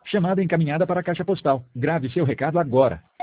Chamada encaminhada para a caixa postal. Grave seu recado agora.